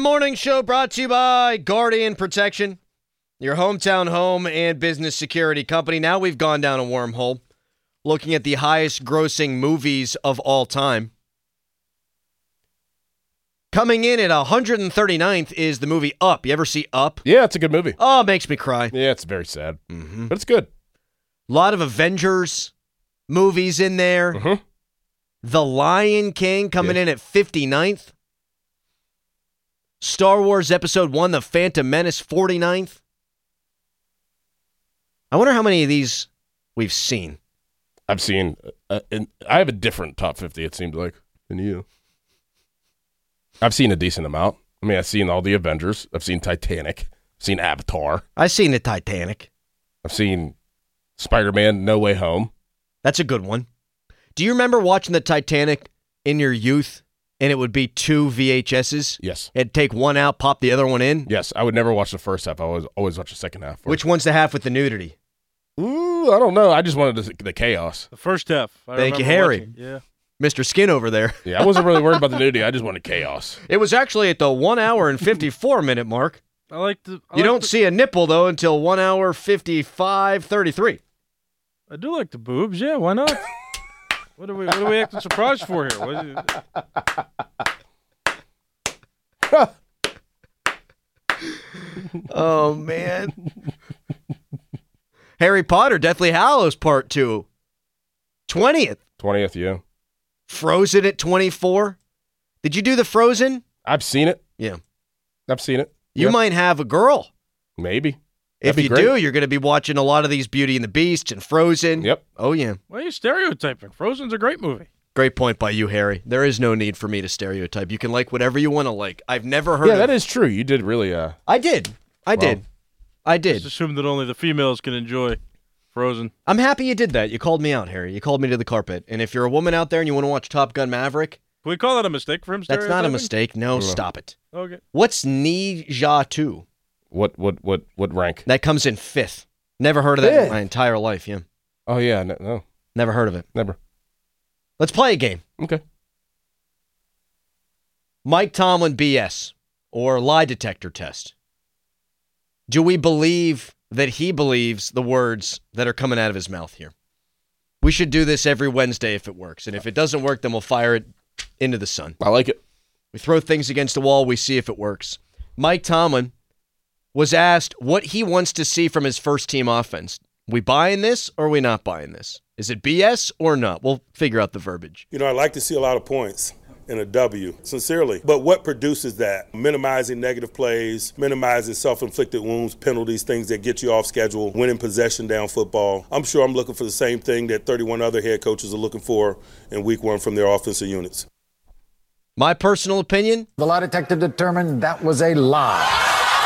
Morning Show brought to you by Guardian Protection, your hometown home and business security company. Now we've gone down a wormhole, looking at the highest grossing movies of all time. Coming in at 139th is the movie Up. You ever see Up? Yeah, it's a good movie. Oh, it makes me cry. Yeah, it's very sad, but it's good. A lot of Avengers movies in there. Mm-hmm. The Lion King coming in at 59th. Star Wars Episode 1, The Phantom Menace, 49th. I wonder how many of these we've seen. I've seen, and I have a different top 50, it seems like, than you. I've seen a decent amount. I mean, I've seen all the Avengers. I've seen Titanic. I've seen Avatar. I've seen the Titanic. I've seen Spider-Man No Way Home. That's a good one. Do you remember watching the Titanic in your youth, and it would be 2 VHSs? Yes. It'd take one out, pop the other one in? Yes, I would never watch the first half. I always watch the second half. Which one's the half with the nudity? Ooh, I don't know. I just wanted the chaos. The first half. Thank you, Harry. Watching. Yeah. Mr. Skin over there. Yeah, I wasn't really worried about the nudity. I just wanted chaos. It was actually at the 1 hour and 54 minute mark. You don't see a nipple, though, until 1 hour 55:33. I do like the boobs. Yeah, why not? What are we acting surprised for here? Oh, man. Harry Potter, Deathly Hallows Part 2. 20th. 20th, yeah. Frozen at 24. Did you do the Frozen? I've seen it. Yeah. I've seen it. You might have a girl. Maybe. If you do, you're going to be watching a lot of these Beauty and the Beast and Frozen. Yep. Oh, yeah. Why are you stereotyping? Frozen's a great movie. Great point by you, Harry. There is no need for me to stereotype. You can like whatever you want to like. I've never heard of... Yeah, that is true. You did really... I did. I did. Just assume that only the females can enjoy Frozen. I'm happy you did that. You called me out, Harry. You called me to the carpet. And if you're a woman out there and you want to watch Top Gun Maverick... Can we call that a mistake for him stereotyping? That's not a mistake. No, stop it. Okay. What's Ninja 2? What rank? That comes in 5th. Never heard of that in my entire life, yeah. Oh, yeah, no. Never heard of it. Never. Let's play a game. Okay. Mike Tomlin BS, or lie detector test. Do we believe that he believes the words that are coming out of his mouth here? We should do this every Wednesday if it works. And if it doesn't work, then we'll fire it into the sun. I like it. We throw things against the wall. We see if it works. Mike Tomlin was asked what he wants to see from his first team offense. We buying this or are we not buying this? Is it BS or not? We'll figure out the verbiage. You know, I'd like to see a lot of points in a W, sincerely. But what produces that? Minimizing negative plays, minimizing self-inflicted wounds, penalties, things that get you off schedule, winning possession down football. I'm sure I'm looking for the same thing that 31 other head coaches are looking for in week 1 from their offensive units. My personal opinion? The lie detector determined that was a lie.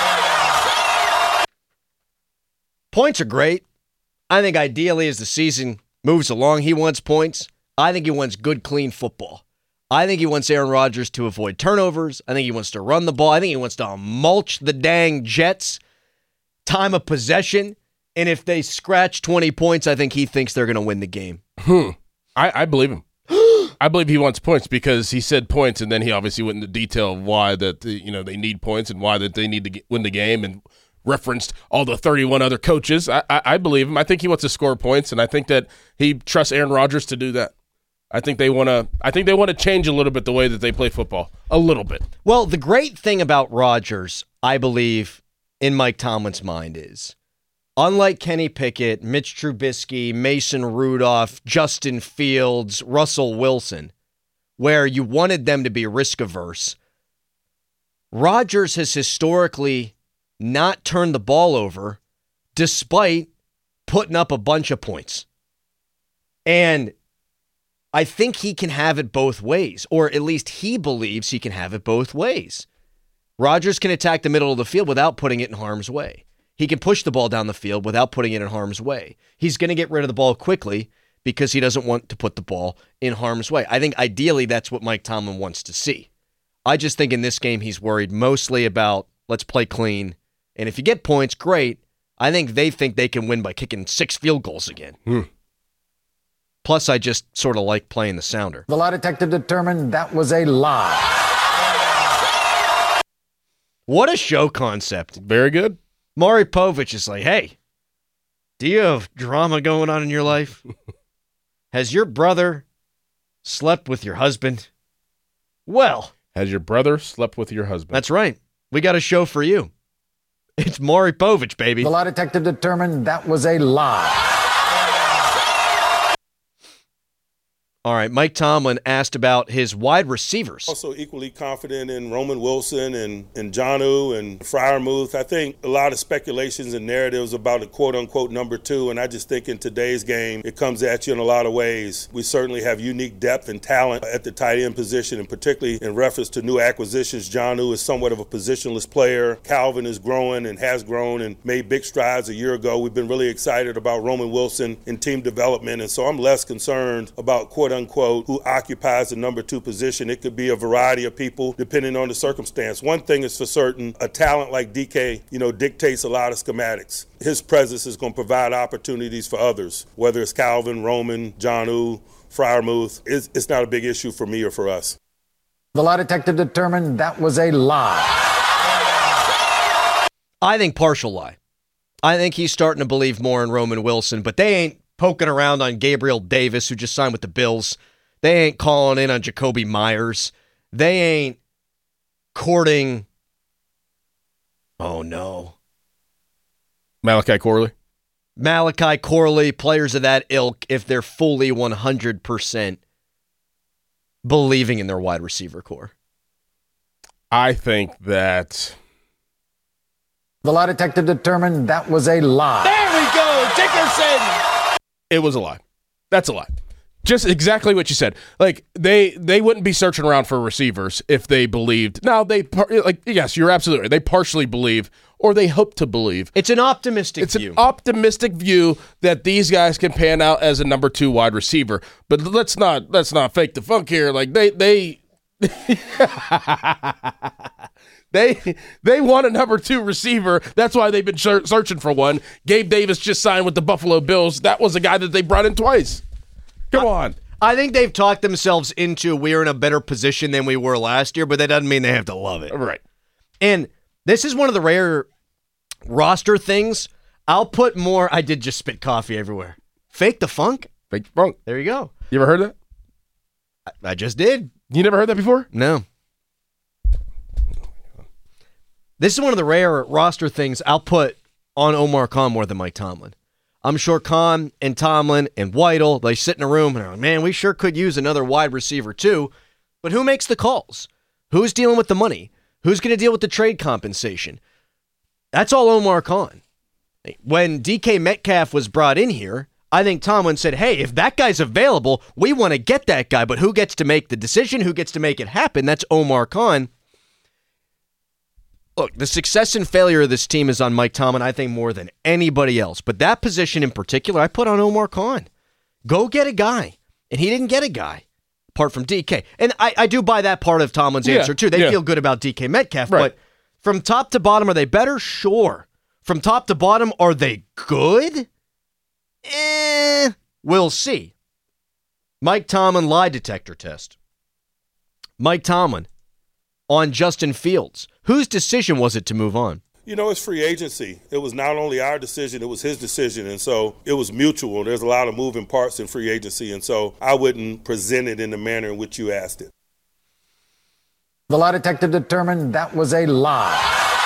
Points are great. I think ideally as the season moves along, he wants points. I think he wants good, clean football. I think he wants Aaron Rodgers to avoid turnovers. I think he wants to run the ball. I think he wants to mulch the dang Jets. Time of possession. And if they scratch 20 points, I think he thinks they're going to win the game. I believe him. I believe he wants points because he said points, and then he obviously went into detail of why that they need points and why that they need to win the game, and referenced all the 31 other coaches. I believe him. I think he wants to score points, and I think that he trusts Aaron Rodgers to do that. I think they want to change a little bit the way that they play football, a little bit. Well, the great thing about Rodgers, I believe, in Mike Tomlin's mind is, unlike Kenny Pickett, Mitch Trubisky, Mason Rudolph, Justin Fields, Russell Wilson, where you wanted them to be risk-averse, Rodgers has historically not turned the ball over despite putting up a bunch of points. And I think he can have it both ways, or at least he believes he can have it both ways. Rodgers can attack the middle of the field without putting it in harm's way. He can push the ball down the field without putting it in harm's way. He's going to get rid of the ball quickly because he doesn't want to put the ball in harm's way. I think ideally that's what Mike Tomlin wants to see. I just think in this game he's worried mostly about let's play clean. And if you get points, great. I think they can win by kicking 6 field goals again. Plus, I just sort of like playing the sounder. The lie detector determined that was a lie. What a show concept. Very good. Maury Povich is like, hey, do you have drama going on in your life? Has your brother slept with your husband? Well, has your brother slept with your husband? That's right. We got a show for you. It's Maury Povich, baby. The lie detector determined that was a lie. All right, Mike Tomlin asked about his wide receivers. Also equally confident in Roman Wilson and Jonnu and Freiermuth. I think a lot of speculations and narratives about a quote-unquote number 2, and I just think in today's game, it comes at you in a lot of ways. We certainly have unique depth and talent at the tight end position, and particularly in reference to new acquisitions. Jonnu is somewhat of a positionless player. Calvin is growing and has grown and made big strides a year ago. We've been really excited about Roman Wilson in team development, and so I'm less concerned about quote-unquote who occupies the number 2 position. It could be a variety of people depending on the circumstance. One thing is for certain, a talent like DK, dictates a lot of schematics. His presence is going to provide opportunities for others, whether it's Calvin, Roman, Jonnu, Freiermuth. It's not a big issue for me or for us. The lie detector determined that was a lie. I think partial lie. I think he's starting to believe more in Roman Wilson, but they ain't poking around on Gabriel Davis, who just signed with the Bills. They ain't calling in on Jacoby Myers. They ain't courting, oh no, Malachi Corley, players of that ilk, if they're fully 100% believing in their wide receiver core. I think that the lie detector determined that was a lie. There we go, Dickerson. It was a lie. That's a lie. Just exactly what you said. Like they wouldn't be searching around for receivers if they believed. Now yes, you're absolutely right. They partially believe, or they hope to believe. It's an optimistic view. It's an optimistic view that these guys can pan out as a number 2 wide receiver. But let's not fake the funk here. Like they They want a number 2 receiver. That's why they've been searching for one. Gabe Davis just signed with the Buffalo Bills. That was a guy that they brought in twice. Come on. I think they've talked themselves into we're in a better position than we were last year, but that doesn't mean they have to love it. Right. And this is one of the rare roster things. I'll put more. I did just spit coffee everywhere. Fake the funk? Fake the funk. There you go. You ever heard that? I just did. You never heard that before? No. This is one of the rare roster things I'll put on Omar Khan more than Mike Tomlin. I'm sure Khan and Tomlin and Weidl, they sit in a room and are like, man, we sure could use another wide receiver too. But who makes the calls? Who's dealing with the money? Who's going to deal with the trade compensation? That's all Omar Khan. When DK Metcalf was brought in here, I think Tomlin said, hey, if that guy's available, we want to get that guy. But who gets to make the decision? Who gets to make it happen? That's Omar Khan. Look, the success and failure of this team is on Mike Tomlin, I think, more than anybody else. But that position in particular, I put on Omar Khan. Go get a guy. And he didn't get a guy, apart from DK. And I do buy that part of Tomlin's answer, too. They feel good about DK Metcalf. Right. But from top to bottom, are they better? Sure. From top to bottom, are they good? We'll see. Mike Tomlin lie detector test. Mike Tomlin on Justin Fields. Whose decision was it to move on? It's free agency. It was not only our decision, it was his decision. And so it was mutual. There's a lot of moving parts in free agency. And so I wouldn't present it in the manner in which you asked it. The lie detector determined that was a lie.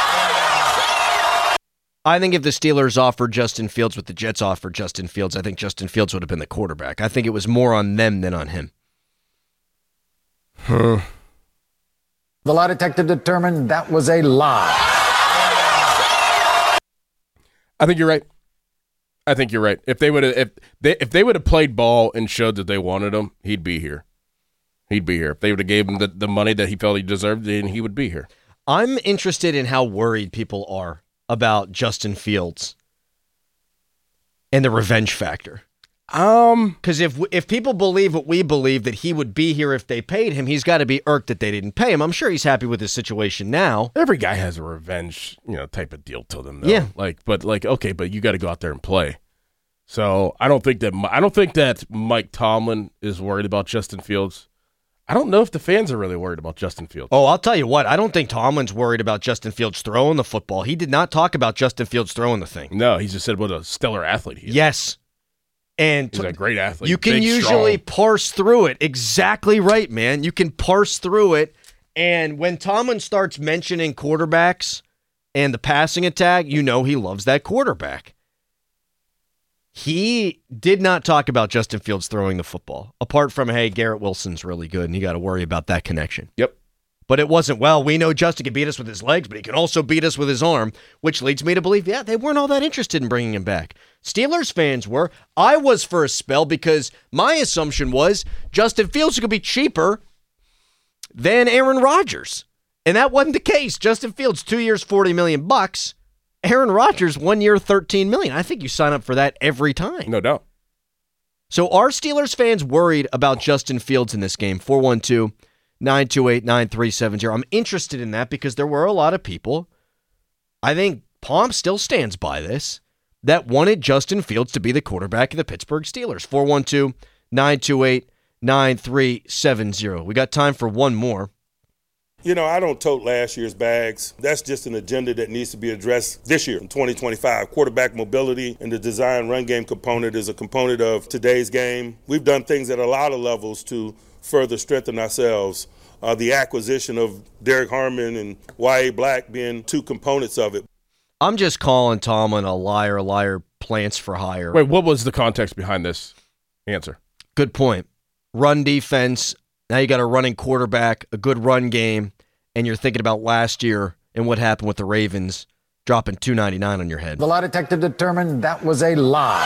I think if the Steelers offered Justin Fields what the Jets offered Justin Fields, I think Justin Fields would have been the quarterback. I think it was more on them than on him. The lie detector determined that was a lie. I think you're right. If they would have played ball and showed that they wanted him, he'd be here. If they would have gave him the money that he felt he deserved, then he would be here. I'm interested in how worried people are about Justin Fields and the revenge factor. Because if people believe what we believe, that he would be here if they paid him, he's got to be irked that they didn't pay him. I'm sure he's happy with his situation now. Every guy has a revenge, type of deal to them, though. Yeah. But you got to go out there and play. So I don't think that Mike Tomlin is worried about Justin Fields. I don't know if the fans are really worried about Justin Fields. Oh, I'll tell you what. I don't think Tomlin's worried about Justin Fields throwing the football. He did not talk about Justin Fields throwing the thing. No, he just said what a stellar athlete he is. Yes. And He's a great athlete. you can Big, usually strong. parse through it. Exactly right, man. You can parse through it. And when Tomlin starts mentioning quarterbacks and the passing attack, you know he loves that quarterback. He did not talk about Justin Fields throwing the football, apart from, hey, Garrett Wilson's really good, and you got to worry about that connection. Yep. But it wasn't, well, we know Justin can beat us with his legs, but he can also beat us with his arm, which leads me to believe, yeah, they weren't all that interested in bringing him back. Steelers fans were. I was for a spell because my assumption was Justin Fields could be cheaper than Aaron Rodgers. And that wasn't the case. Justin Fields, 2 years, $40 million. Aaron Rodgers, 1 year, $13 million. I think you sign up for that every time. No doubt. So are Steelers fans worried about Justin Fields in this game? 412-928-9370. I'm interested in that because there were a lot of people, I think Palm still stands by this, that wanted Justin Fields to be the quarterback of the Pittsburgh Steelers. 412-928-9370. We got time for one more. You know, I don't tote last year's bags. That's just an agenda that needs to be addressed this year in 2025. Quarterback mobility and the design run game component is a component of today's game. We've done things at a lot of levels to further strengthen ourselves. The acquisition of Derek Harmon and Y.A. Black being two components of it. I'm just calling Tomlin a liar, plants for hire. Wait, what was the context behind this answer? Good point. Run defense. Now you got a running quarterback, a good run game, and you're thinking about last year and what happened with the Ravens dropping $299 on your head. The lie detector determined that was a lie.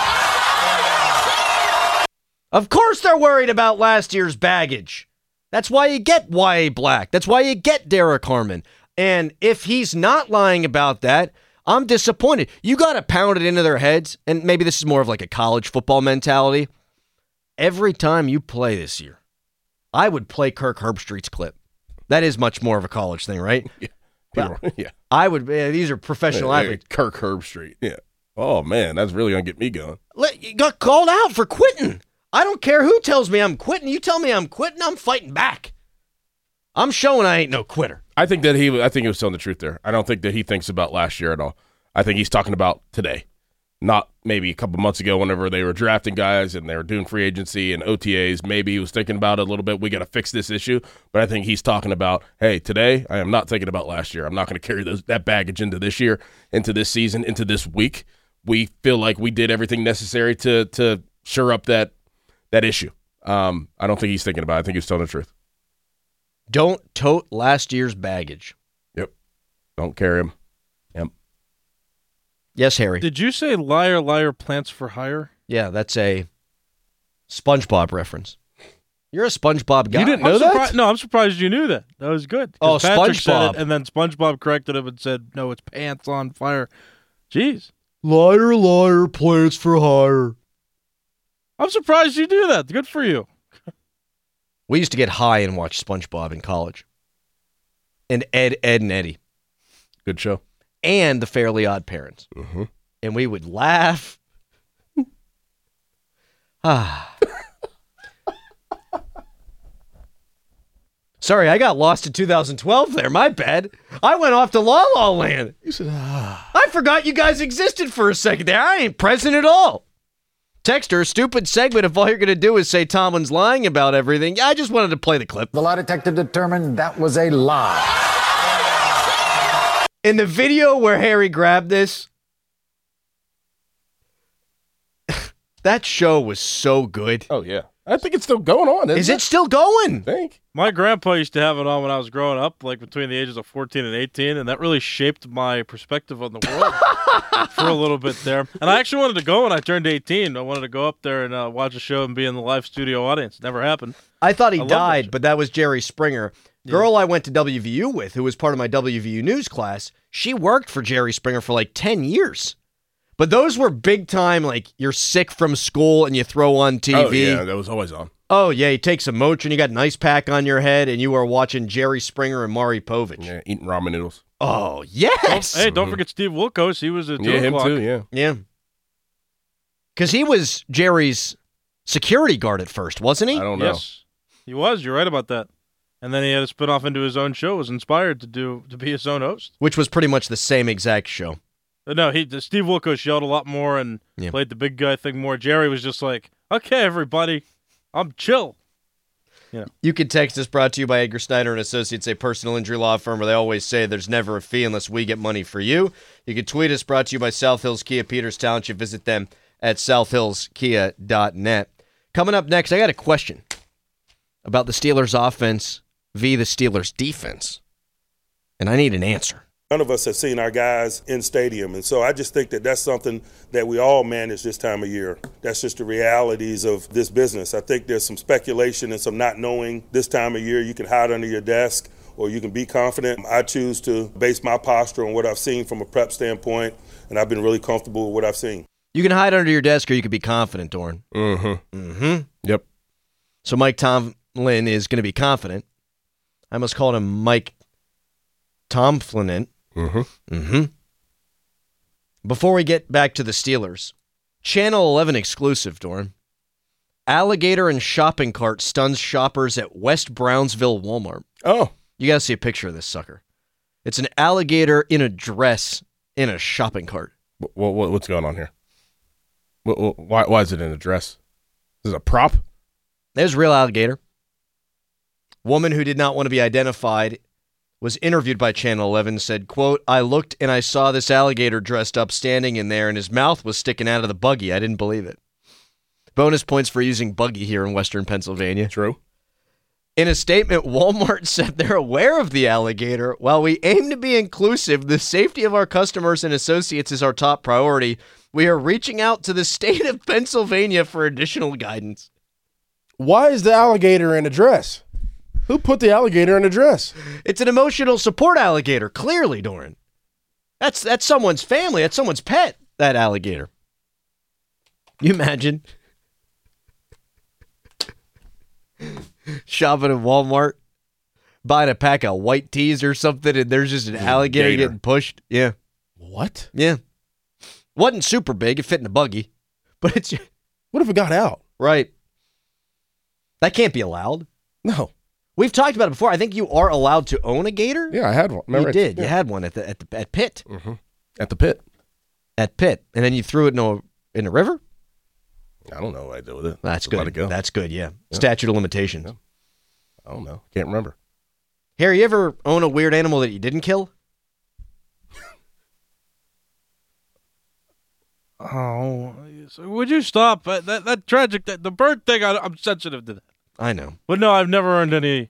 Of course they're worried about last year's baggage. That's why you get Y.A. Black. That's why you get Derek Harmon. And if he's not lying about that, I'm disappointed. You got to pound it into their heads, and maybe this is more of like a college football mentality. Every time you play this year, I would play Kirk Herbstreit's clip. That is much more of a college thing, right? Yeah. Well, Yeah. I would. These are professional athletes. Kirk Herbstreit. Yeah. Oh, man, that's really going to get me going. You got called out for quitting. I don't care who tells me I'm quitting. You tell me I'm quitting, I'm fighting back. I'm showing I ain't no quitter. I think he was telling the truth there. I don't think that he thinks about last year at all. I think he's talking about today, not maybe a couple months ago whenever they were drafting guys and they were doing free agency and OTAs. Maybe he was thinking about it a little bit. We got to fix this issue. But I think he's talking about, hey, today I am not thinking about last year. I'm not going to carry that baggage into this year, into this season, into this week. We feel like we did everything necessary to shore up that issue. I don't think he's thinking about it. I think he's telling the truth. Don't tote last year's baggage. Yep. Don't carry him. Yep. Yes, Harry. Did you say liar, plants for hire? Yeah, that's a SpongeBob reference. You're a SpongeBob guy. You didn't know that? No, I'm surprised you knew that. That was good. Oh, Patrick said SpongeBob. it, and then SpongeBob corrected him and said, no, it's pants on fire. Jeez. Liar, plants for hire. I'm surprised you do that. Good for you. We used to get high and watch SpongeBob in college. And Ed, and Eddie. Good show. And the Fairly Odd Parents. Mm-hmm. And we would laugh. Sorry, I got lost in 2012 there. My bad. I went off to La La Land. You said, I forgot you guys existed for a second there. I ain't present at all. Texter, stupid segment if all you're going to do is say Tomlin's lying about everything. Yeah, I just wanted to play the clip. The lie detector determined that was a lie. In the video where Harry grabbed this, that show was so good. oh, yeah. I think it's still going on. Is it still going? I think. My grandpa used to have it on when I was growing up, like between the ages of 14 and 18, and that really shaped my perspective on the world for a little bit there. And I actually wanted to go when I turned 18. I wanted to go up there and watch a show and be in the live studio audience. Never happened. I thought he I love that died, show. but that was Jerry Springer. Girl I went to WVU with, who was part of my WVU news class, she worked for Jerry Springer for like 10 years. But those were big time, like you're sick from school and you throw on TV. Oh, yeah, that was always on. Oh, yeah, you take some Motrin, you got an ice pack on your head, and you are watching Jerry Springer and Maury Povich. Yeah, eating ramen noodles. Oh, yes! Hey, don't forget Steve Wilkos. He was a 2 Yeah, him o'clock. too, yeah. Yeah. Because he was Jerry's security guard at first, wasn't he? I don't know. Yes. He was. You're right about that. And then he had to spin off into his own show. Was inspired to be his own host. Which was pretty much the same exact show. No, Steve Wilkos yelled a lot more and played the big guy thing more. Jerry was just like, okay, everybody, I'm chill. You can text us, brought to you by Edgar Snyder and Associates, a personal injury law firm where they always say there's never a fee unless we get money for you. You can tweet us, brought to you by South Hills Kia Peters Township. Visit them at southhillskia.net. Coming up next, I got a question about the Steelers offense via the Steelers defense, and I need an answer. None of us have seen our guys in stadium, and so I just think that that's something that we all manage this time of year. That's just the realities of this business. I think there's some speculation and some not knowing this time of year. You can hide under your desk or you can be confident. I choose to base my posture on what I've seen from a prep standpoint, and I've been really comfortable with what I've seen. You can hide under your desk or you can be confident, Doran. Yep. So Mike Tomlin is going to be confident. I almost called him Mike Tomflin. Before we get back to the Steelers, Channel 11 exclusive, Doran. Alligator and shopping cart stuns shoppers at West Brownsville Walmart. Oh. You got to see a picture of this sucker. It's an alligator in a dress in a shopping cart. What's going on here? Why is it in a dress? Is it a prop? There's a real alligator. Woman who did not want to be identified was interviewed by Channel 11, said, quote, I looked and I saw this alligator dressed up standing in there and his mouth was sticking out of the buggy. I didn't believe it. Bonus points for using buggy here in Western Pennsylvania. True. In a statement, Walmart said they're aware of the alligator. While we aim to be inclusive, the safety of our customers and associates is our top priority. We are reaching out to the state of Pennsylvania for additional guidance. Why is the alligator in a dress? Who put the alligator in a dress? It's an emotional support alligator, clearly, Doran. That's someone's family. That's someone's pet, that alligator. You imagine shopping at Walmart, buying a pack of white teas or something, and there's just an alligator getting pushed? Yeah. What? Yeah. Wasn't super big. It fit in a buggy. But it's... What if it got out? Right. That can't be allowed. No. We've talked about it before. I think you are allowed to own a gator. Yeah, I had one. Remember You did. Yeah. You had one at Pitt. Mm-hmm. At the pit. At Pitt. And then you threw it in a river? I don't know what I did with it. That's Just good. Let it go. That's good, yeah. Statute of limitations. Yeah. I don't know. Can't remember. Harry, you ever own a weird animal that you didn't kill? Oh, would you stop? That tragic, the bird thing, I'm sensitive to that. I know. But no, I've never owned any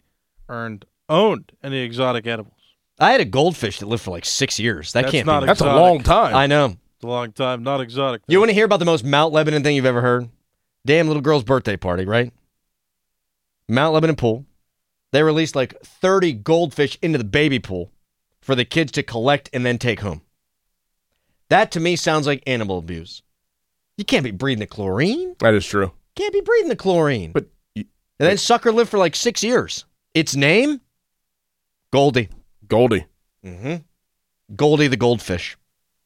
exotic animals. I had a goldfish that lived for like 6 years. That That's can't not be. That's exotic. a long time. I know. It's a long time, not exotic. You want to hear about the most Mount Lebanon thing you've ever heard? Damn little girl's birthday party, right? Mount Lebanon pool. They released like 30 goldfish into the baby pool for the kids to collect and then take home. That to me sounds like animal abuse. You can't be breathing the chlorine. That is true. Can't be breathing the chlorine. But And then sucker lived for like 6 years. Its name? Goldie. Goldie. Mm-hmm. Goldie the goldfish.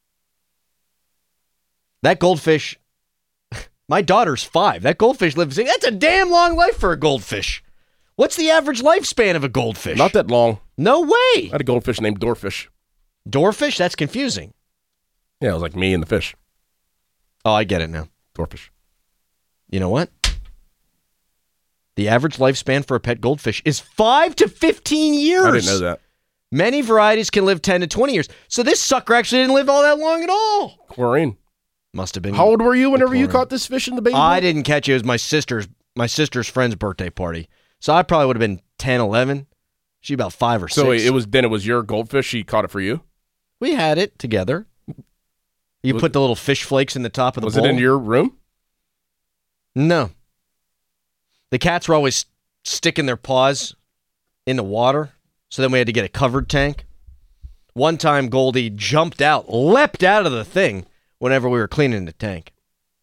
That goldfish, my daughter's 5. That goldfish lives, that's a damn long life for a goldfish. What's the average lifespan of a goldfish? Not that long. No way. I had a goldfish named Doorfish. Doorfish? That's confusing. Yeah, it was like me and the fish. Oh, I get it now. Doorfish. You know what? The average lifespan for a pet goldfish is 5 to 15 years. I didn't know that. Many varieties can live 10 to 20 years. So this sucker actually didn't live all that long at all. Chlorine. Must have been. How old were you whenever you chlorine. caught this fish in the baby? I didn't catch it. It was my sister's friend's birthday party. So I probably would have been 10, 11. She about 5 or 6. So it was your goldfish. She caught it for you. We had it together. You put the little fish flakes in the top of the bowl. Was it in your room? No. The cats were always sticking their paws in the water, so then we had to get a covered tank. One time, Goldie jumped out, leapt out of the thing whenever we were cleaning the tank.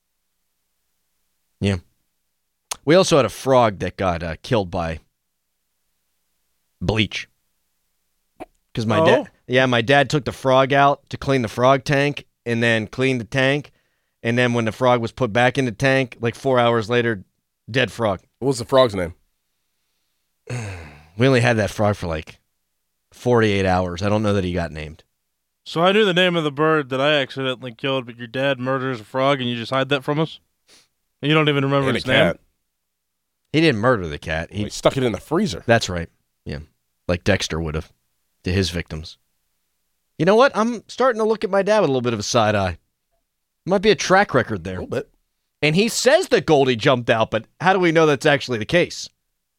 Yeah. We also had a frog that got killed by bleach. Because my dad took the frog out to clean the frog tank and then cleaned the tank. And then when the frog was put back in the tank, like 4 hours later, dead frog. What was the frog's name? We only had that frog for like 48 hours. I don't know that he got named. So I knew the name of the bird that I accidentally killed, but your dad murders a frog and you just hide that from us? And you don't even remember And its a cat. name? He didn't murder the cat. He stuck it in the freezer. That's right. Yeah. Like Dexter would have to his victims. You know what? I'm starting to look at my dad with a little bit of a side eye. Might be a track record there. A little bit. And he says that Goldie jumped out, but how do we know that's actually the case?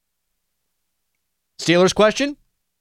Steelers question?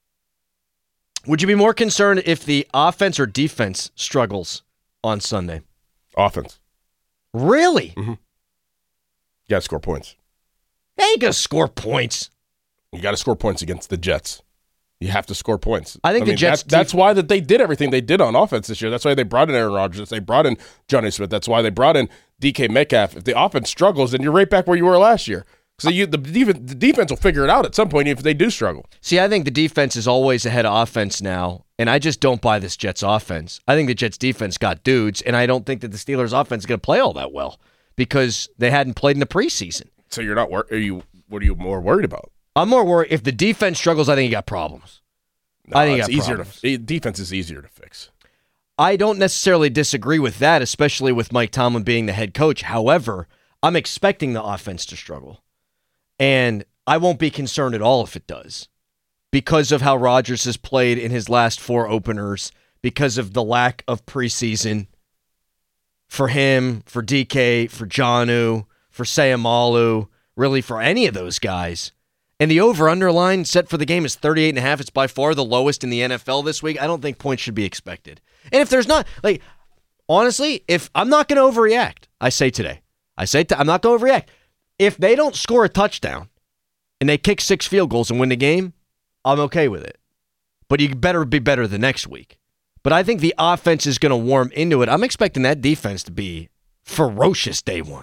Would you be more concerned if the offense or defense struggles on Sunday? Offense. Really? Mm-hmm. You got to score points. They ain't going to score points. You got to score points against the Jets. You have to score points. I think the Jets... That's why that they did everything they did on offense this year. That's why they brought in Aaron Rodgers. They brought in Johnny Smith. That's why they brought in DK Metcalf. If the offense struggles, then you're right back where you were last year. So the defense will figure it out at some point if they do struggle. See, I think the defense is always ahead of offense now, and I just don't buy this Jets offense. I think the Jets defense got dudes, and I don't think that the Steelers offense is going to play all that well because they hadn't played in the preseason. So you're not what are you more worried about? I'm more worried if the defense struggles. I think you got problems. No, I think it's you got easier problems. defense is easier to fix. I don't necessarily disagree with that, especially with Mike Tomlin being the head coach. However, I'm expecting the offense to struggle. And I won't be concerned at all if it does because of how Rodgers has played in his last 4 openers, because of the lack of preseason for him, for DK, for Jonnu, for Sayamalu, really for any of those guys. And the over-under line set for the game is 38.5. It's by far the lowest in the NFL this week. I don't think points should be expected. And if there's not, like, honestly, if I'm not going to overreact, I say today, I'm not going to overreact. If they don't score a touchdown and they kick 6 field goals and win the game, I'm okay with it. But you better be better the next week. But I think the offense is going to warm into it. I'm expecting that defense to be ferocious day one.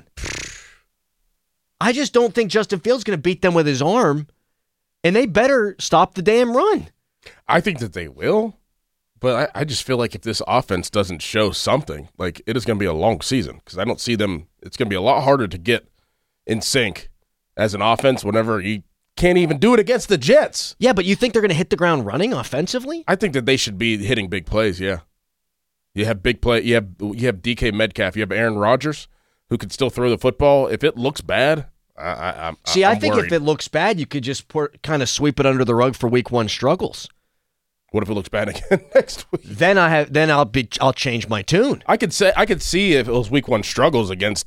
I just don't think Justin Fields is going to beat them with his arm, and they better stop the damn run. I think that they will, but I just feel like if this offense doesn't show something, like it is going to be a long season because I don't see them. It's going to be a lot harder to get in sync as an offense whenever you can't even do it against the Jets. Yeah, but you think they're going to hit the ground running offensively? I think that they should be hitting big plays, yeah. You have big play. You have DK Metcalf. You have Aaron Rodgers who can still throw the football. If it looks bad, I think worried. If it looks bad, you could just kind of sweep it under the rug for week 1 struggles. What if it looks bad again next week? Then I'll change my tune. I could see if it was week 1 struggles against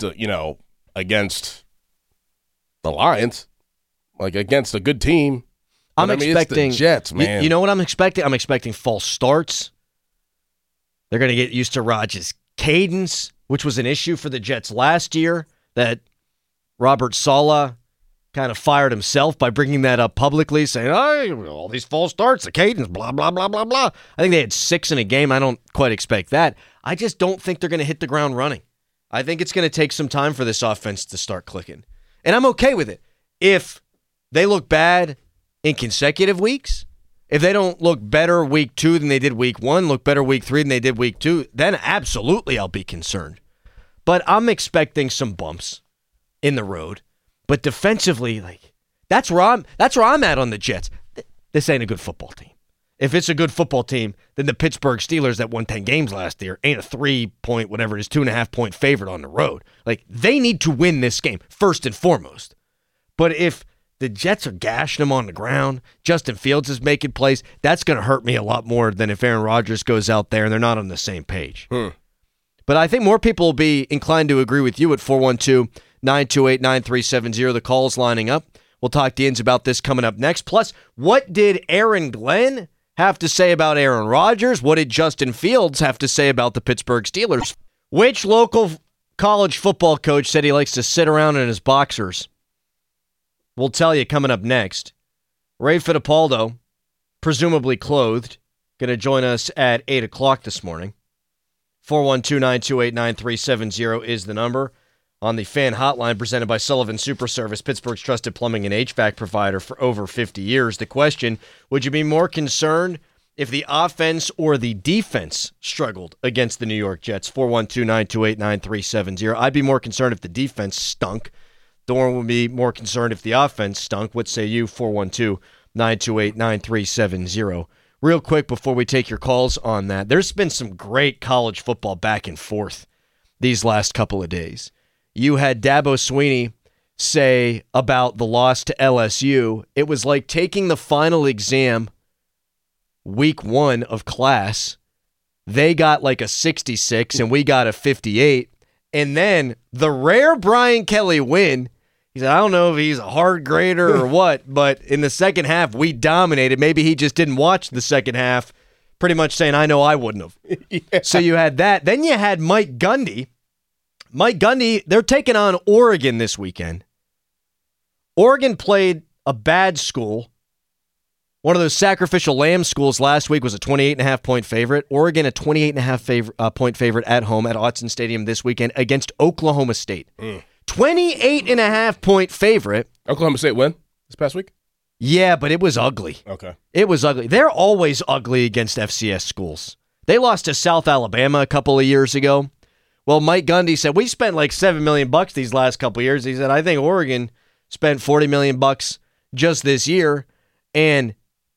the Lions, like against a good team. I'm expecting it's the Jets, man. You know what I'm expecting? I'm expecting false starts. They're going to get used to Rodgers' cadence, which was an issue for the Jets last year, that Robert Saleh kind of fired himself by bringing that up publicly, saying, oh, all these false starts, the cadence, blah, blah, blah, blah, blah. I think they had 6 in a game. I don't quite expect that. I just don't think they're going to hit the ground running. I think it's going to take some time for this offense to start clicking. And I'm okay with it. If they look bad in consecutive weeks, if they don't look better week 2 than they did week 1, look better week 3 than they did week 2, then absolutely I'll be concerned. But I'm expecting some bumps in the road. But defensively, like that's where I'm at on the Jets. This ain't a good football team. If it's a good football team, then the Pittsburgh Steelers that won 10 games last year ain't a 3-point, whatever it is, 2.5-point favorite on the road. Like, they need to win this game, first and foremost. But if the Jets are gashing them on the ground, Justin Fields is making plays, that's going to hurt me a lot more than if Aaron Rodgers goes out there and they're not on the same page. But I think more people will be inclined to agree with you at 412-928-9370. The call's lining up. We'll talk to Ians about this coming up next. Plus, what did Aaron Glenn have to say about Aaron Rodgers? What did Justin Fields have to say about the Pittsburgh Steelers? Which local college football coach said he likes to sit around in his boxers? We'll tell you coming up next. Ray Fittipaldo, presumably clothed, going to join us at 8 o'clock this morning. 412-928-9370 is the number on the fan hotline presented by Sullivan Super Service, Pittsburgh's trusted plumbing and HVAC provider for over 50 years. The question, would you be more concerned if the offense or the defense struggled against the New York Jets? 412-928-9370. I'd be more concerned if the defense stunk. Doran would be more concerned if the offense stunk. What say you? 412-928-9370. Real quick before we take your calls on that, there's been some great college football back and forth these last couple of days. You had Dabo Swinney say about the loss to LSU, it was like taking the final exam week 1 of class. They got like a 66 and we got a 58. And then the rare Brian Kelly win, he said, I don't know if he's a hard grader or what, but in the second half, we dominated. Maybe he just didn't watch the second half, pretty much saying, I know I wouldn't have. Yeah. So you had that. Then you had Mike Gundy. Mike Gundy, they're taking on Oregon this weekend. Oregon played a bad school. One of those sacrificial lamb schools last week was a 28.5-point favorite. Oregon, a 28.5 point favorite at home at Autzen Stadium this weekend against Oklahoma State. 28.5-point favorite. Oklahoma State win this past week? Yeah, but it was ugly. Okay. It was ugly. They're always ugly against FCS schools. They lost to South Alabama a couple of years ago. Well, Mike Gundy said, we spent like $7 million these last couple of years. He said, I think Oregon spent $40 million just this year. And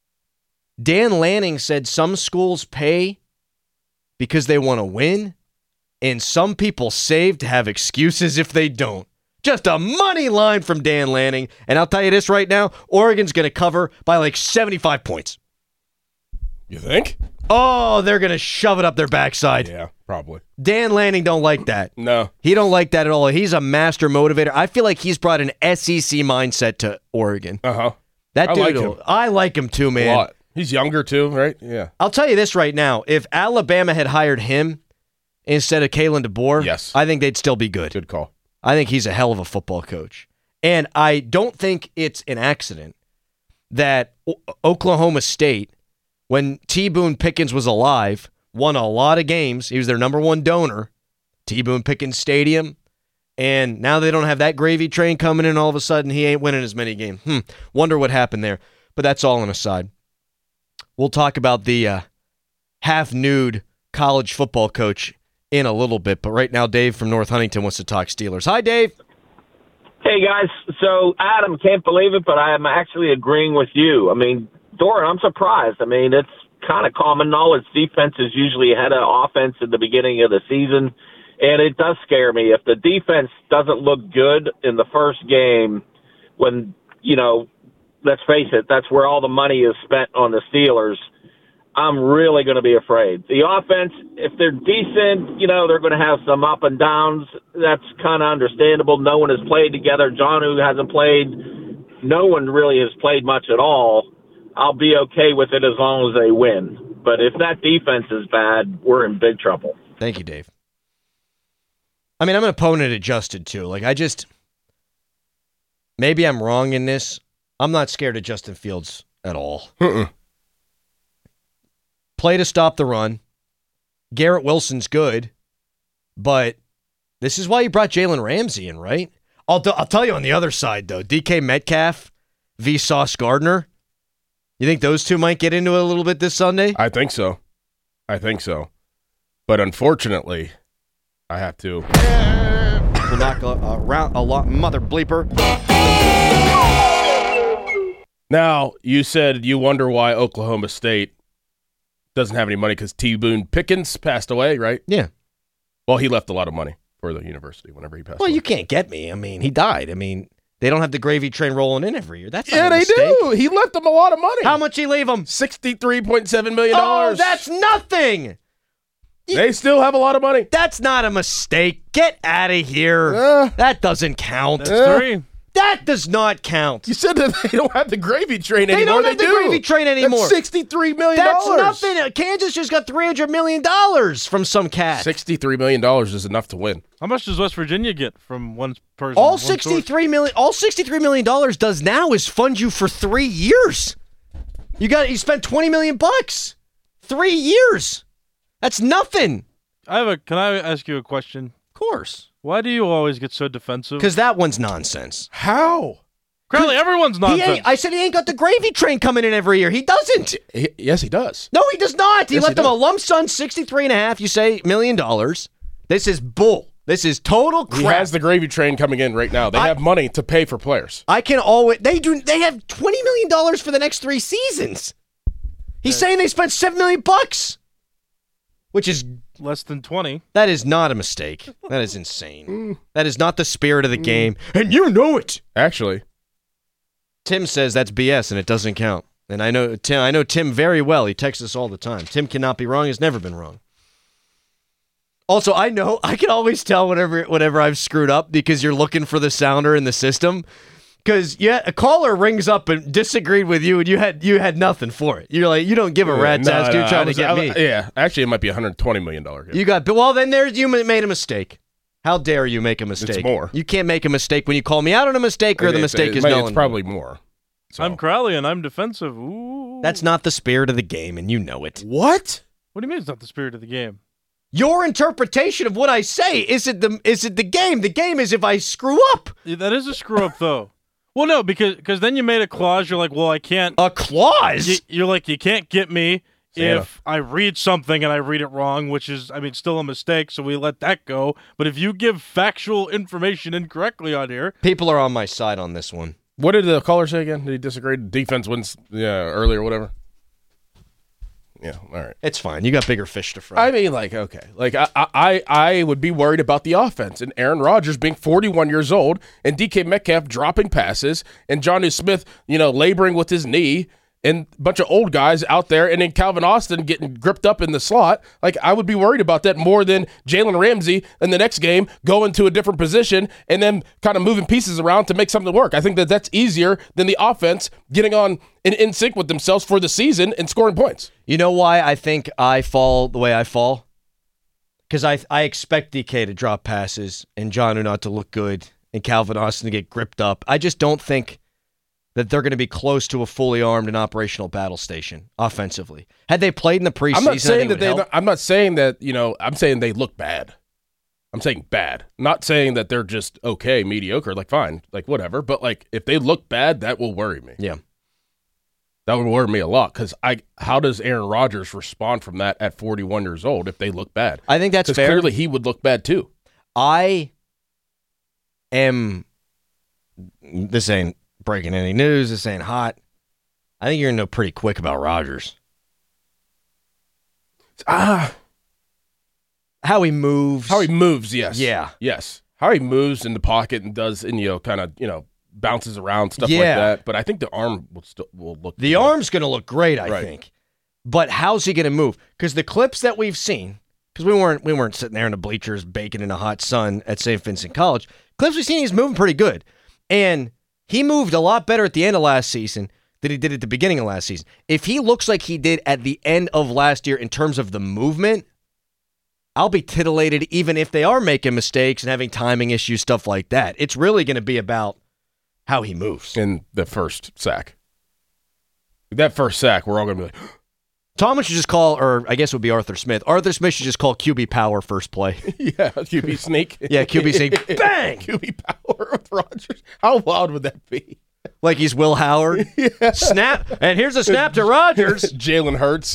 Dan Lanning said some schools pay because they want to win, and some people save to have excuses if they don't. Just a money line from Dan Lanning. And I'll tell you this right now, Oregon's going to cover by like 75 points. You think? Oh, they're going to shove it up their backside. Yeah, probably. Dan Lanning don't like that. No. He don't like that at all. He's a master motivator. I feel like he's brought an SEC mindset to Oregon. Uh-huh. That I dude, like him. I like him too, man. A lot. He's younger too, right? Yeah. I'll tell you this right now. If Alabama had hired him instead of Kalen DeBoer, yes, I think they'd still be good. Good call. I think he's a hell of a football coach. And I don't think it's an accident that Oklahoma State, when T. Boone Pickens was alive, won a lot of games. He was their number one donor, T. Boone Pickens Stadium. And now they don't have that gravy train coming in. All of a sudden, he ain't winning as many games. Wonder what happened there. But that's all an aside. We'll talk about the half-nude college football coach in a little bit. But right now, Dave from North Huntington wants to talk Steelers. Hi, Dave. Hey, guys. So, Adam, can't believe it, but I am actually agreeing with you. I mean, Doran, I'm surprised. I mean, it's kind of common knowledge. Defense is usually ahead of offense at the beginning of the season, and it does scare me. If the defense doesn't look good in the first game when, you know, let's face it, that's where all the money is spent on the Steelers, I'm really going to be afraid. The offense, if they're decent, you know, they're going to have some up and downs. That's kind of understandable. No one has played together. John, who hasn't played, no one really has played much at all. I'll be okay with it as long as they win. But if that defense is bad, we're in big trouble. Thank you, Dave. I mean, I'm an opponent adjusted, too. Like, maybe I'm wrong in this. I'm not scared of Justin Fields at all. Play to stop the run. Garrett Wilson's good, but this is why you brought Jalen Ramsey in, right? I'll tell you on the other side, though. DK Metcalf v. Sauce Gardner. You think those two might get into it a little bit this Sunday? I think so. But unfortunately, I have to. We'll knock a lot, mother bleeper. Now, you said you wonder why Oklahoma State doesn't have any money because T. Boone Pickens passed away, right? Yeah. Well, he left a lot of money for the university whenever he passed away. Well, you can't get me. I mean, he died. I mean, they don't have the gravy train rolling in every year. That's not yeah, a they mistake. do. He left them a lot of money. How much he leave them? $63.7 million. Oh, that's nothing. They still have a lot of money. That's not a mistake. Get out of here. That doesn't count. That's three. That does not count. You said that they don't have the gravy train anymore. They don't have the gravy train anymore. That's $63 million. That's nothing. Kansas just got $300 million from some cat. $63 million is enough to win. How much does West Virginia get from one person? All $63 million does now is fund you for 3 years. You spent $20 million. 3 years. That's nothing. Can I ask you a question? Of course. Why do you always get so defensive? Because that one's nonsense. How? Crowley, everyone's nonsense. I said he ain't got the gravy train coming in every year. He doesn't. Yes, he does. No, he does not. He Yes, left he him a does. lump sum, $63.5 million. This is bull. This is total crap. He has the gravy train coming in right now. They have money to pay for players. I can always they have $20 million for the next 3 seasons. He's saying they spent $7 million, which is less than 20. That is not a mistake. That is insane. That is not the spirit of the game, and you know it. Actually, Tim says that's BS and it doesn't count. And I know Tim very well. He texts us all the time. Tim cannot be wrong. He's never been wrong. Also, I can always tell whenever I've screwed up because you're looking for the sounder in the system. Because a caller rings up and disagreed with you, and you had nothing for it. You're like, you don't give a rat's ass. You're trying to get me. Yeah, actually, it might be a $120 million. You got, well, then you made a mistake. How dare you make a mistake? It's more. You can't make a mistake when you call me out on a mistake, or the mistake is null. It's probably more. So. I'm Crowley and I'm defensive. Ooh. That's not the spirit of the game, and you know it. What? What do you mean it's not the spirit of the game? Your interpretation of what I say is it the game? The game is if I screw up. Yeah, that is a screw up, though. Well, no, because then you made a clause. You're like, well, I can't. A clause? You're like, you can't get me Santa. if I read something and I read it wrong, which is, still a mistake. So we let that go. But if you give factual information incorrectly on here, people are on my side on this one. What did the caller say again? Did he disagree? Defense wins, early or whatever. Yeah, all right. It's fine. You got bigger fish to fry. I mean, okay. I would be worried about the offense and Aaron Rodgers being 41 years old and DK Metcalf dropping passes and Jonnu Smith, laboring with his knee and a bunch of old guys out there and then Calvin Austin getting gripped up in the slot. I would be worried about that more than Jalen Ramsey in the next game going to a different position and then kind of moving pieces around to make something work. I think that's easier than the offense getting on in sync with themselves for the season and scoring points. You know why I think I fall the way I fall? Because I expect DK to drop passes and Jonnu not to look good and Calvin Austin to get gripped up. I just don't think that they're going to be close to a fully armed and operational battle station offensively. Had they played in the preseason, I'm not saying that I'm not saying that, I'm saying they look bad. I'm saying bad. Not saying that they're just okay, mediocre, fine, whatever. But if they look bad, that will worry me. Yeah. That would worry me a lot because how does Aaron Rodgers respond from that at 41 years old if they look bad? I think that's fair. Clearly he would look bad too. This ain't breaking any news. This ain't hot. I think you're going to know pretty quick about Rodgers. How he moves. How he moves, yes. Yeah. Yes. How he moves in the pocket and does, and kind of, bounces around, stuff like that. But I think the arm will look The good. arm's going to look great, I think. But how's he going to move? Because the clips that we've seen, because we weren't sitting there in the bleachers baking in a hot sun at St. Vincent College. Clips we've seen, he's moving pretty good. And he moved a lot better at the end of last season than he did at the beginning of last season. If he looks like he did at the end of last year in terms of the movement, I'll be titillated even if they are making mistakes and having timing issues, stuff like that. It's really going to be about how he moves. In the first sack. That first sack, we're all going to be like... Tomlin should just call, or I guess it would be Arthur Smith. Arthur Smith should just call QB power first play. Yeah, QB sneak. Yeah, QB sneak. Bang! QB power with Rodgers. How wild would that be? Like he's Will Howard. Yeah. Snap, and here's a snap to Rodgers. Jalen Hurts.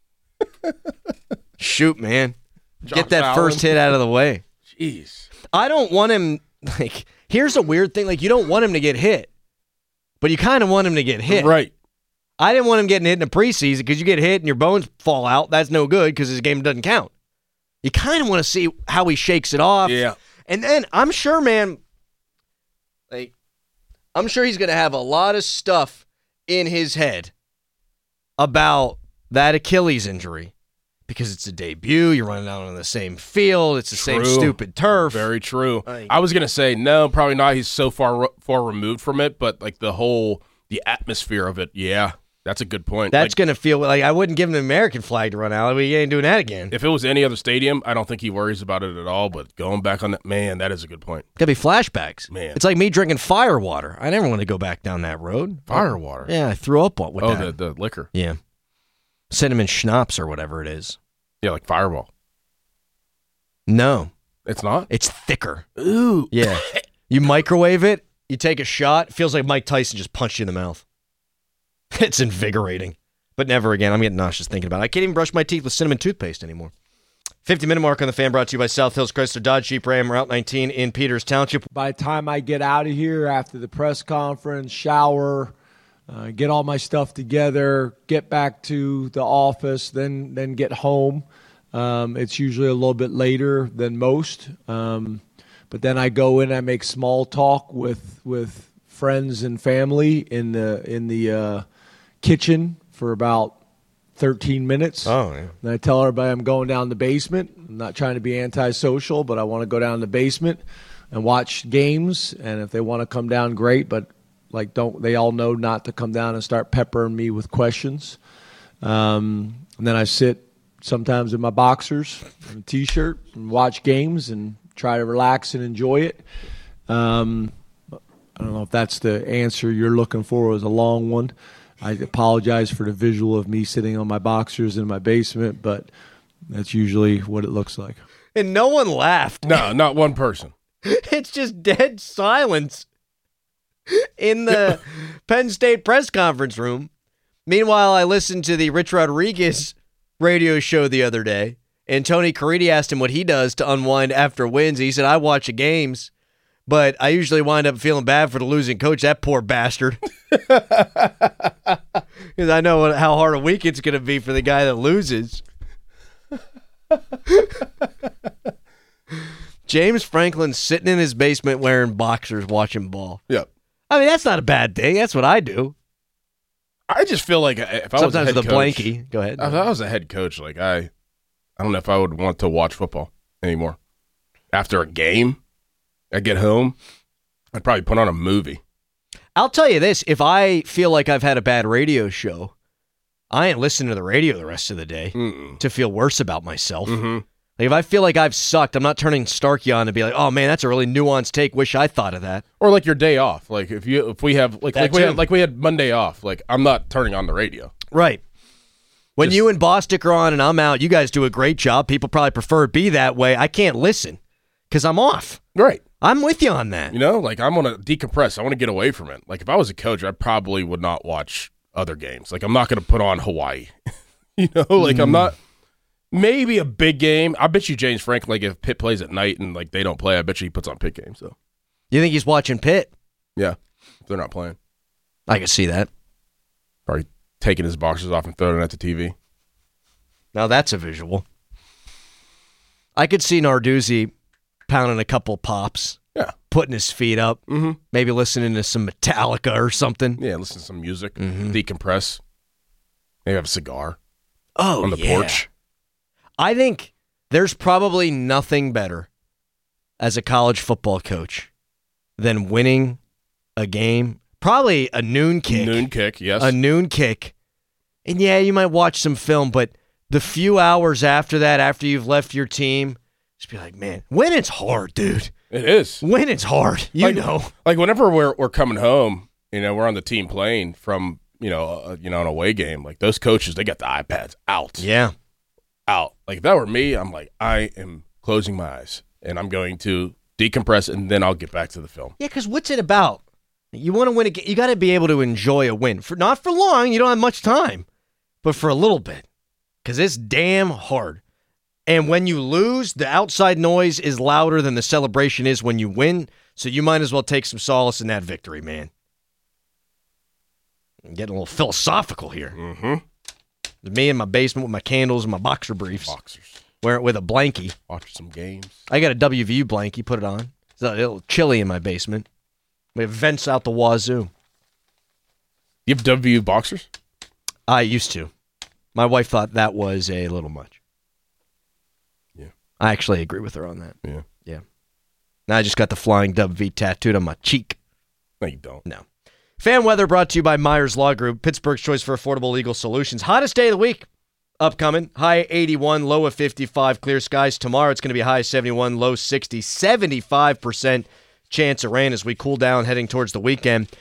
Shoot, man. Get that Allen. first hit out of the way. Jeez. I don't want him, here's a weird thing. You don't want him to get hit, but you kind of want him to get hit. Right. I didn't want him getting hit in the preseason because you get hit and your bones fall out. That's no good because his game doesn't count. You kind of want to see how he shakes it off. Yeah. And then I'm sure, man, I'm sure he's going to have a lot of stuff in his head about that Achilles injury because it's a debut. You're running out on the same field. It's the same stupid turf. Very true. I was going to say, no, probably not. He's so far removed from it, but the atmosphere of it, yeah. That's a good point. That's going to feel like I wouldn't give him the American flag to run out. We ain't doing that again. If it was any other stadium, I don't think he worries about it at all. But going back on that, man, that is a good point. Got to be flashbacks. Man. It's like me drinking fire water. I never want to go back down that road. Fire water? Yeah, I threw up with that. The liquor. Yeah. Cinnamon schnapps or whatever it is. Yeah, like Fireball. No. It's not? It's thicker. Ooh. Yeah. You microwave it, you take a shot, it feels like Mike Tyson just punched you in the mouth. It's invigorating. But never again. I'm getting nauseous thinking about it. I can't even brush my teeth with cinnamon toothpaste anymore. 50-minute mark on the Fan brought to you by South Hills Chrysler Dodge Jeep Ram Route 19 in Peters Township. By the time I get out of here after the press conference, shower, get all my stuff together, get back to the office, then get home. It's usually a little bit later than most. But then I go in, I make small talk with friends and family in the kitchen for about 13 minutes. Oh, yeah. And I tell everybody I'm going down the basement. I'm not trying to be antisocial, but I want to go down the basement and watch games. And if they want to come down, great. But they all know not to come down and start peppering me with questions. And then I sit sometimes in my boxers and a T-shirt and watch games and try to relax and enjoy it. I don't know if that's the answer you're looking for. It was a long one. I apologize for the visual of me sitting on my boxers in my basement, but that's usually what it looks like. And no one laughed. No, not one person. It's just dead silence in the Penn State press conference room. Meanwhile, I listened to the Rich Rodriguez radio show the other day, and Tony Caridi asked him what he does to unwind after wins. He said, I watch the games, but I usually wind up feeling bad for the losing coach, that poor bastard. Because I know how hard a week it's going to be for the guy that loses. James Franklin's sitting in his basement wearing boxers watching ball. Yep. I mean, that's not a bad thing. That's what I do. I just feel like if I was a Sometimes head with a coach, blankie. Go ahead. If I was a head coach, I don't know if I would want to watch football anymore. After a game, I get home, I'd probably put on a movie. I'll tell you this. If I feel like I've had a bad radio show, I ain't listening to the radio the rest of the day to feel worse about myself. Mm-hmm. Like if I feel like I've sucked, I'm not turning Starkey on and be like, "Oh man, that's a really nuanced take. Wish I thought of that." Or like your day off. Like if we have we had Monday off. Like I'm not turning on the radio. Right. When you and Bostic are on and I'm out, you guys do a great job. People probably prefer it be that way. I can't listen because I'm off. Right. I'm with you on that. You know, like I want to decompress. I want to get away from it. Like if I was a coach, I probably would not watch other games. Like I'm not going to put on Hawaii. You know, like I'm not. Maybe a big game. I bet you James Franklin, like if Pitt plays at night and like they don't play, I bet you he puts on Pitt games. So you think he's watching Pitt? Yeah, if they're not playing. I can see that. Probably taking his boxers off and throwing it at the TV. Now that's a visual. I could see Narduzzi pounding a couple pops. Yeah. Putting his feet up. Mm-hmm. Maybe listening to some Metallica or something. Yeah, listen to some music. Decompress. Maybe have a cigar. Oh, on the porch. I think there's probably nothing better as a college football coach than winning a game. Probably a noon kick. Noon kick, yes. A noon kick. And yeah, you might watch some film, but the few hours after that, after you've left your team, just be like, man, winning's hard, dude. It is. Winning's hard. You know. Like whenever we're coming home, you know, we're on the team plane from, an away game. Like those coaches, they got the iPads out. Yeah. Out. Like if that were me, I'm like, I am closing my eyes and I'm going to decompress and then I'll get back to the film. Yeah, because what's it about? You want to win a game, you got to be able to enjoy a win. Not for long, you don't have much time, but for a little bit, because it's damn hard. And when you lose, the outside noise is louder than the celebration is when you win, so you might as well take some solace in that victory, man. I'm getting a little philosophical here. Mm-hmm. Me in my basement with my candles and my boxer briefs. Boxers. Wear it with a blankie. Watch some games. I got a WVU blankie, put it on. It's a little chilly in my basement. We have vents out the wazoo. You have WVU boxers? I used to. My wife thought that was a little much. Yeah. I actually agree with her on that. Yeah. Yeah. Now I just got the flying WV tattooed on my cheek. No, you don't. No. Fan weather brought to you by Myers Law Group, Pittsburgh's choice for affordable legal solutions. Hottest day of the week upcoming. High 81, low of 55, clear skies. Tomorrow it's going to be high 71, low 60, 75% chance of rain as we cool down heading towards the weekend.